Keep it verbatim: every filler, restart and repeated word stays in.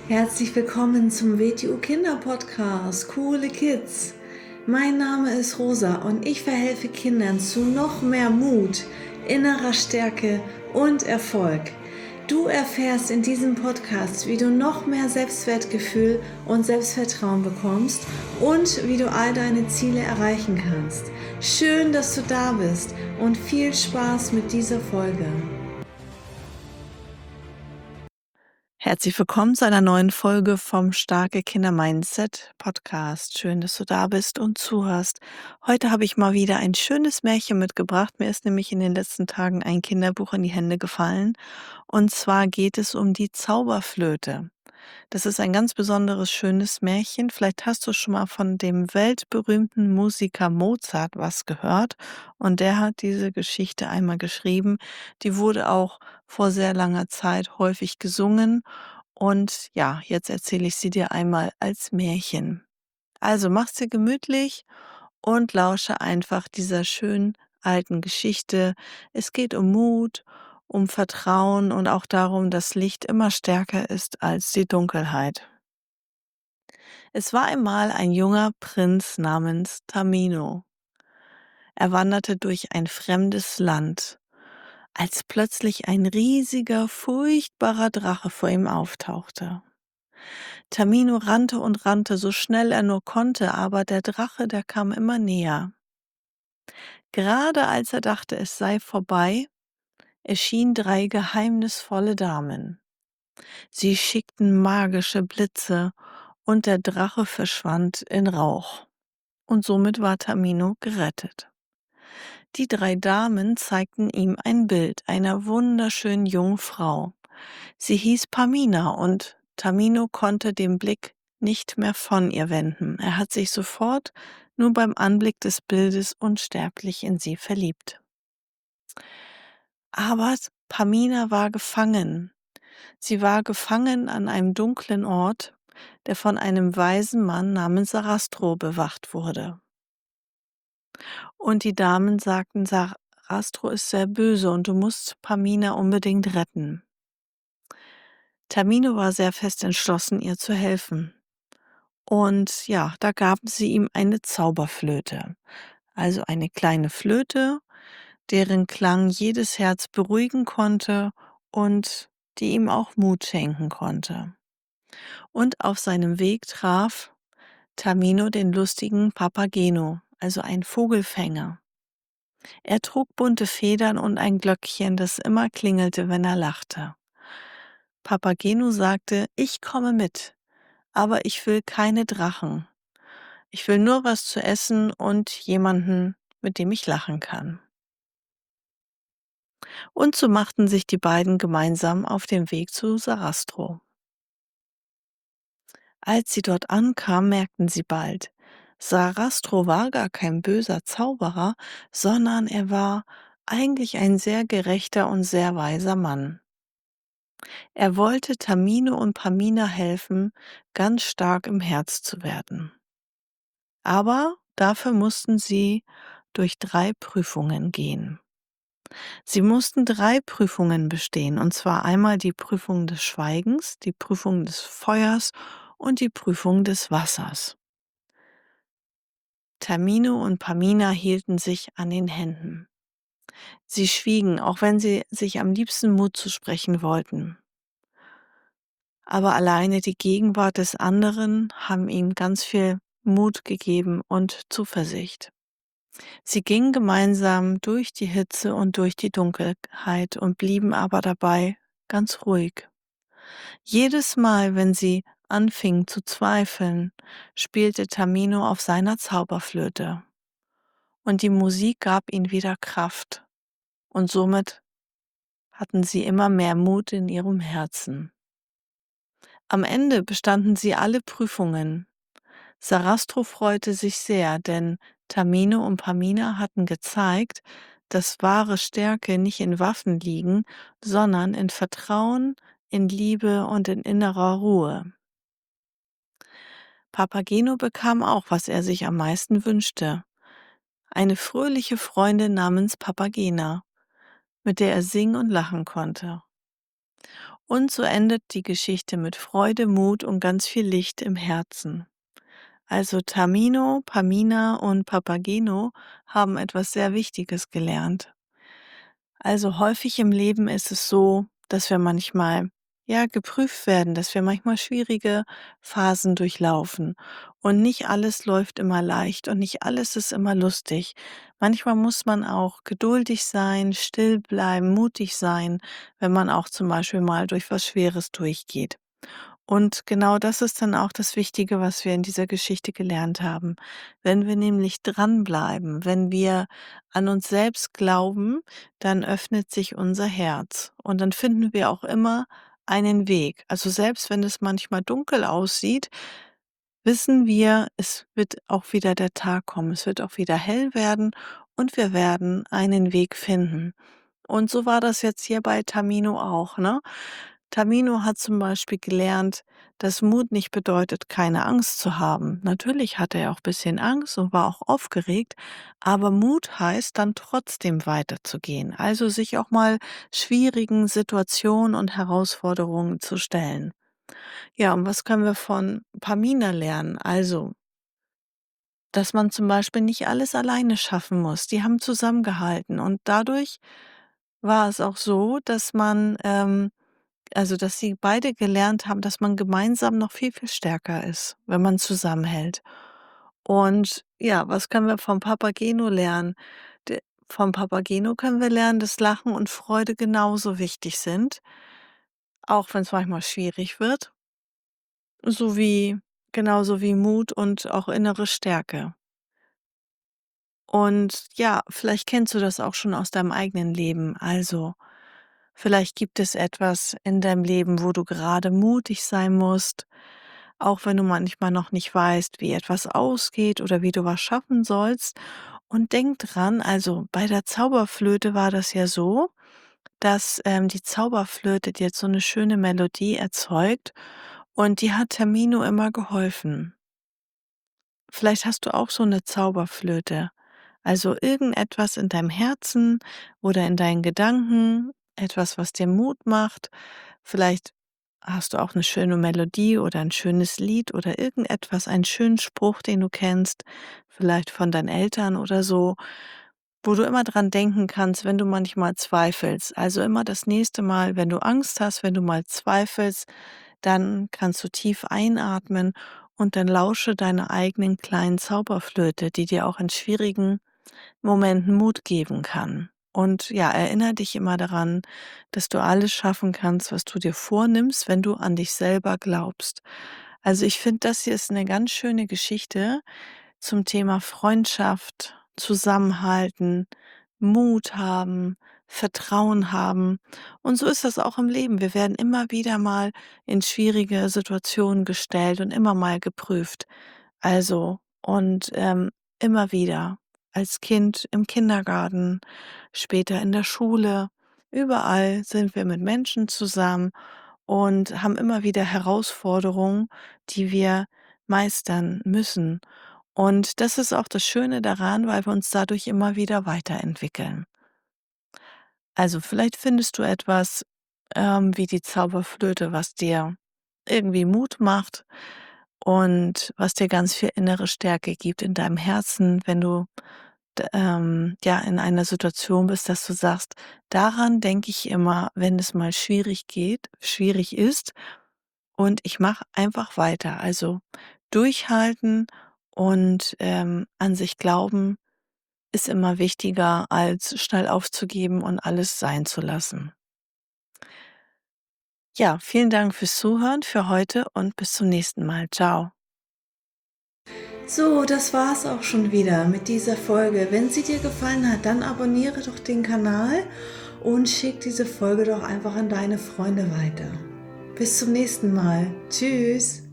Herzlich willkommen zum W T U Kinder Podcast, Coole Kids. Mein Name ist Rosa und ich verhelfe Kindern zu noch mehr Mut, innerer Stärke und Erfolg. Du erfährst in diesem Podcast, wie du noch mehr Selbstwertgefühl und Selbstvertrauen bekommst und wie du all deine Ziele erreichen kannst. Schön, dass du da bist und viel Spaß mit dieser Folge. Herzlich willkommen zu einer neuen Folge vom Starke Kinder Mindset Podcast. Schön, dass du da bist und zuhörst. Heute habe ich mal wieder ein schönes Märchen mitgebracht. Mir ist nämlich in den letzten Tagen ein Kinderbuch in die Hände gefallen. Und zwar geht es um die Zauberflöte. Das ist ein ganz besonderes, schönes Märchen. Vielleicht hast du schon mal von dem weltberühmten Musiker Mozart was gehört. Und der hat diese Geschichte einmal geschrieben. Die wurde auch vor sehr langer Zeit häufig gesungen. Und ja, jetzt erzähle ich sie dir einmal als Märchen. Also mach's dir gemütlich und lausche einfach dieser schönen alten Geschichte. Es geht um Mut, um Vertrauen und auch darum, dass Licht immer stärker ist als die Dunkelheit. Es war einmal ein junger Prinz namens Tamino. Er wanderte durch ein fremdes Land, als plötzlich ein riesiger, furchtbarer Drache vor ihm auftauchte. Tamino rannte und rannte, so schnell er nur konnte, aber der Drache, der kam immer näher. Gerade als er dachte, es sei vorbei, erschienen drei geheimnisvolle Damen. Sie schickten magische Blitze und der Drache verschwand in Rauch. Und somit war Tamino gerettet. Die drei Damen zeigten ihm ein Bild einer wunderschönen jungen Frau. Sie hieß Pamina und Tamino konnte den Blick nicht mehr von ihr wenden. Er hat sich sofort nur beim Anblick des Bildes unsterblich in sie verliebt. Aber Pamina war gefangen. Sie war gefangen an einem dunklen Ort, der von einem weisen Mann namens Sarastro bewacht wurde. Und die Damen sagten, Sarastro ist sehr böse und du musst Pamina unbedingt retten. Tamino war sehr fest entschlossen, ihr zu helfen. Und ja, da gaben sie ihm eine Zauberflöte, also eine kleine Flöte, deren Klang jedes Herz beruhigen konnte und die ihm auch Mut schenken konnte. Und auf seinem Weg traf Tamino den lustigen Papageno, also ein Vogelfänger. Er trug bunte Federn und ein Glöckchen, das immer klingelte, wenn er lachte. Papageno sagte, ich komme mit, aber ich will keine Drachen. Ich will nur was zu essen und jemanden, mit dem ich lachen kann. Und so machten sich die beiden gemeinsam auf den Weg zu Sarastro. Als sie dort ankamen, merkten sie bald, Sarastro war gar kein böser Zauberer, sondern er war eigentlich ein sehr gerechter und sehr weiser Mann. Er wollte Tamino und Pamina helfen, ganz stark im Herz zu werden. Aber dafür mussten sie durch drei Prüfungen gehen. Sie mussten drei Prüfungen bestehen, und zwar einmal die Prüfung des Schweigens, die Prüfung des Feuers und die Prüfung des Wassers. Tamino und Pamina hielten sich an den Händen. Sie schwiegen, auch wenn sie sich am liebsten Mut zusprechen wollten. Aber alleine die Gegenwart des anderen haben ihm ganz viel Mut gegeben und Zuversicht. Sie gingen gemeinsam durch die Hitze und durch die Dunkelheit und blieben aber dabei ganz ruhig. Jedes Mal, wenn sie anfingen zu zweifeln, spielte Tamino auf seiner Zauberflöte. Und die Musik gab ihnen wieder Kraft. Und somit hatten sie immer mehr Mut in ihrem Herzen. Am Ende bestanden sie alle Prüfungen. Sarastro freute sich sehr, denn Tamino und Pamina hatten gezeigt, dass wahre Stärke nicht in Waffen liegen, sondern in Vertrauen, in Liebe und in innerer Ruhe. Papageno bekam auch, was er sich am meisten wünschte: eine fröhliche Freundin namens Papagena, mit der er singen und lachen konnte. Und so endet die Geschichte mit Freude, Mut und ganz viel Licht im Herzen. Also Tamino, Pamina und Papageno haben etwas sehr Wichtiges gelernt. Also häufig im Leben ist es so, dass wir manchmal ja geprüft werden, dass wir manchmal schwierige Phasen durchlaufen und nicht alles läuft immer leicht und nicht alles ist immer lustig. Manchmal muss man auch geduldig sein, still bleiben, mutig sein, wenn man auch zum Beispiel mal durch was Schweres durchgeht. Und genau das ist dann auch das Wichtige, was wir in dieser Geschichte gelernt haben. Wenn wir nämlich dranbleiben, wenn wir an uns selbst glauben, dann öffnet sich unser Herz und dann finden wir auch immer einen Weg. Also selbst wenn es manchmal dunkel aussieht, wissen wir, es wird auch wieder der Tag kommen, es wird auch wieder hell werden und wir werden einen Weg finden. Und so war das jetzt hier bei Tamino auch, ne? Tamino hat zum Beispiel gelernt, dass Mut nicht bedeutet, keine Angst zu haben. Natürlich hatte er auch ein bisschen Angst und war auch aufgeregt, aber Mut heißt dann trotzdem weiterzugehen, also sich auch mal schwierigen Situationen und Herausforderungen zu stellen. Ja, und was können wir von Pamina lernen? Also, dass man zum Beispiel nicht alles alleine schaffen muss. Die haben zusammengehalten und dadurch war es auch so, dass man, ähm also, dass sie beide gelernt haben, dass man gemeinsam noch viel, viel stärker ist, wenn man zusammenhält. Und ja, was können wir vom Papageno lernen? De Vom Papageno können wir lernen, dass Lachen und Freude genauso wichtig sind, auch wenn es manchmal schwierig wird, sowie genauso wie Mut und auch innere Stärke. Und ja, vielleicht kennst du das auch schon aus deinem eigenen Leben. Also, vielleicht gibt es etwas in deinem Leben, wo du gerade mutig sein musst, auch wenn du manchmal noch nicht weißt, wie etwas ausgeht oder wie du was schaffen sollst. Und denk dran, also bei der Zauberflöte war das ja so, dass ähm, die Zauberflöte dir jetzt so eine schöne Melodie erzeugt und die hat Termino immer geholfen. Vielleicht hast du auch so eine Zauberflöte. Also irgendetwas in deinem Herzen oder in deinen Gedanken, etwas, was dir Mut macht. Vielleicht hast du auch eine schöne Melodie oder ein schönes Lied oder irgendetwas, einen schönen Spruch, den du kennst, vielleicht von deinen Eltern oder so, wo du immer dran denken kannst, wenn du manchmal zweifelst. Also immer das nächste Mal, wenn du Angst hast, wenn du mal zweifelst, dann kannst du tief einatmen und dann lausche deiner eigenen kleinen Zauberflöte, die dir auch in schwierigen Momenten Mut geben kann. Und ja, erinnere dich immer daran, dass du alles schaffen kannst, was du dir vornimmst, wenn du an dich selber glaubst. Also ich finde, das hier ist eine ganz schöne Geschichte zum Thema Freundschaft, Zusammenhalten, Mut haben, Vertrauen haben. Und so ist das auch im Leben. Wir werden immer wieder mal in schwierige Situationen gestellt und immer mal geprüft. Also, und ähm, immer wieder. Als Kind im Kindergarten, später in der Schule. Überall sind wir mit Menschen zusammen und haben immer wieder Herausforderungen, die wir meistern müssen. Und das ist auch das Schöne daran, weil wir uns dadurch immer wieder weiterentwickeln. Also vielleicht findest du etwas, ähm, wie die Zauberflöte, was dir irgendwie Mut macht und was dir ganz viel innere Stärke gibt in deinem Herzen, wenn du d ähm, ja, in einer Situation bist, dass du sagst: „Daran denke ich immer, wenn es mal schwierig geht schwierig ist und ich mache einfach weiter.“ Also, durchhalten und, ähm, an sich glauben ist immer wichtiger, als schnell aufzugeben und alles sein zu lassen. Ja, vielen Dank fürs Zuhören für heute und bis zum nächsten Mal. Ciao. So, das war's auch schon wieder mit dieser Folge. Wenn sie dir gefallen hat, dann abonniere doch den Kanal und schick diese Folge doch einfach an deine Freunde weiter. Bis zum nächsten Mal. Tschüss.